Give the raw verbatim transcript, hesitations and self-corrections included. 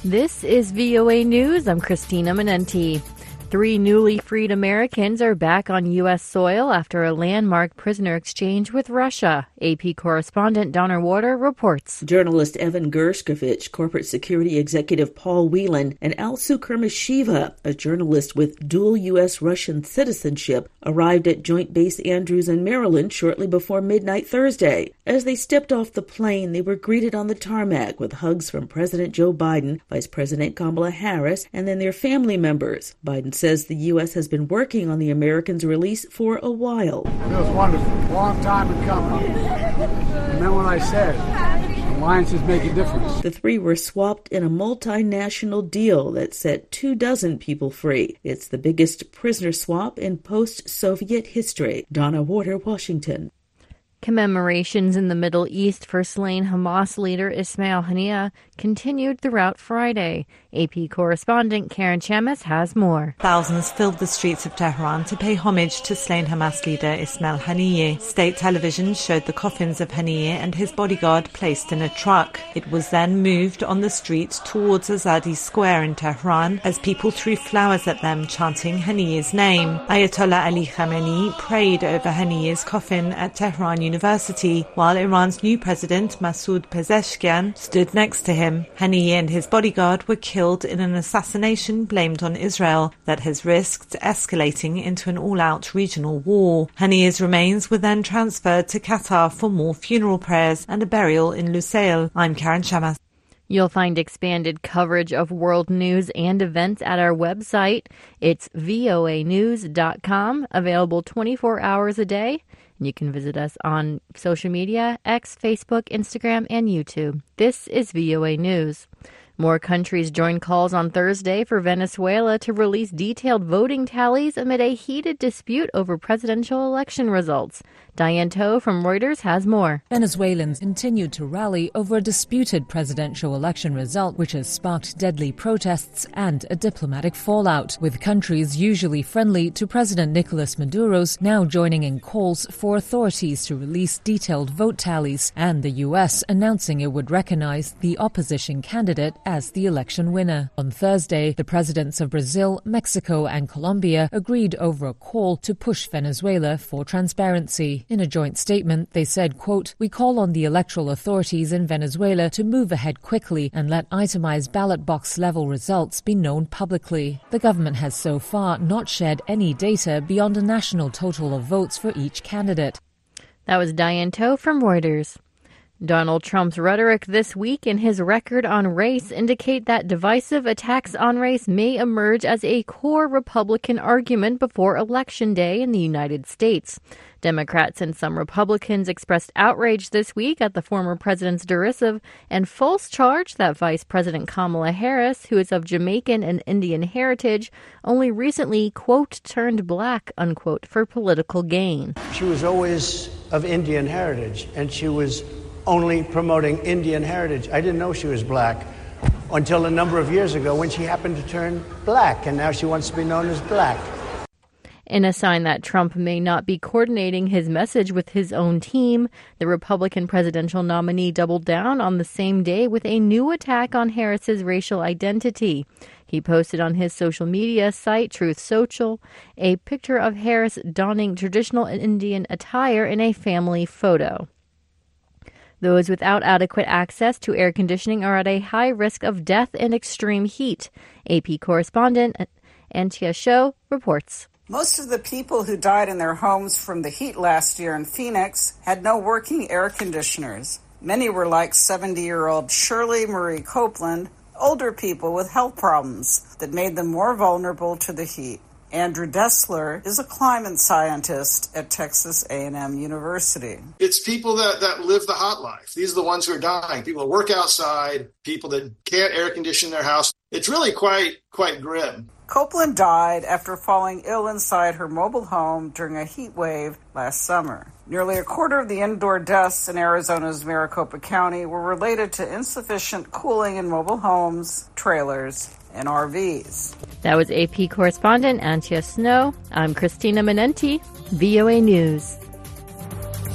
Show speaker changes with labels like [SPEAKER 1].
[SPEAKER 1] This is V O A News. I'm Christina Minenti. Three newly freed Americans are back on U S soil after a landmark prisoner exchange with Russia. A P correspondent Donna Warder reports.
[SPEAKER 2] Journalist Evan Gershkovich, corporate security executive Paul Whelan, and Alsu Kermasheva, a journalist with dual U S-Russian citizenship, arrived at Joint Base Andrews in Maryland shortly before midnight Thursday. As they stepped off the plane, they were greeted on the tarmac with hugs from President Joe Biden, Vice President Kamala Harris, and then their family members. Biden says the U S has been working on the Americans' release for a while.
[SPEAKER 3] It was wonderful. Long time in coming. And then what I said, alliances make a difference.
[SPEAKER 2] The three were swapped in a multinational deal that set two dozen people free. It's the biggest prisoner swap in post-Soviet history. Donna Warder, Washington.
[SPEAKER 1] Commemorations in the Middle East for slain Hamas leader Ismail Haniyeh continued throughout Friday. A P correspondent Karen Chamis has more.
[SPEAKER 4] Thousands filled the streets of Tehran to pay homage to slain Hamas leader Ismail Haniyeh. State television showed the coffins of Haniyeh and his bodyguard placed in a truck. It was then moved on the street towards Azadi Square in Tehran as people threw flowers at them, chanting Haniyeh's name. Ayatollah Ali Khamenei prayed over Haniyeh's coffin at Tehran University, while Iran's new president, Masoud Pezeshkian, stood next to him. Haniyeh and his bodyguard were killed in an assassination blamed on Israel that has risked escalating into an all-out regional war. Haniyeh's remains were then transferred to Qatar for more funeral prayers and a burial in Lusail. I'm Karen Chamas.
[SPEAKER 1] You'll find expanded coverage of world news and events at our website. It's V O A news dot com, available twenty-four hours a day. And you can visit us on social media, X, Facebook, Instagram, and YouTube. This is V O A News. More countries joined calls on Thursday for Venezuela to release detailed voting tallies amid a heated dispute over presidential election results. Diane Toe from Reuters has more.
[SPEAKER 5] Venezuelans continued to rally over a disputed presidential election result, which has sparked deadly protests and a diplomatic fallout, with countries usually friendly to President Nicolas Maduro's now joining in calls for authorities to release detailed vote tallies, and the U S announcing it would recognize the opposition candidate as the election winner. On Thursday, the presidents of Brazil, Mexico and Colombia agreed over a call to push Venezuela for transparency. In a joint statement, they said, quote, "We call on the electoral authorities in Venezuela to move ahead quickly and let itemized ballot box level results be known publicly." The government has so far not shared any data beyond a national total of votes for each candidate.
[SPEAKER 1] That was Diane Toe from Reuters. Donald Trump's rhetoric this week and his record on race indicate that divisive attacks on race may emerge as a core Republican argument before Election Day in the United States. Democrats and some Republicans expressed outrage this week at the former president's derisive and false charge that Vice President Kamala Harris, who is of Jamaican and Indian heritage, only recently, quote, turned black, unquote, for political gain.
[SPEAKER 6] She was always of Indian heritage, and she was only promoting Indian heritage. I didn't know she was black until a number of years ago when she happened to turn black, and now she wants to be known as black.
[SPEAKER 1] In a sign that Trump may not be coordinating his message with his own team, the Republican presidential nominee doubled down on the same day with a new attack on Harris's racial identity. He posted on his social media site, Truth Social, a picture of Harris donning traditional Indian attire in a family photo. Those without adequate access to air conditioning are at a high risk of death and extreme heat. A P correspondent Antia Sho reports.
[SPEAKER 7] Most of the people who died in their homes from the heat last year in Phoenix had no working air conditioners. Many were like seventy-year-old Shirley Marie Copeland, older people with health problems that made them more vulnerable to the heat. Andrew Dessler is a climate scientist at Texas A and M University.
[SPEAKER 8] It's people that, that live the hot life. These are the ones who are dying. People that work outside, people that can't air condition their house. It's really quite, quite grim.
[SPEAKER 7] Copeland died after falling ill inside her mobile home during a heat wave last summer. Nearly a quarter of the indoor deaths in Arizona's Maricopa County were related to insufficient cooling in mobile homes, trailers, and R Vs.
[SPEAKER 1] That was A P correspondent Antia Snow. I'm Christina Minenti, V O A News.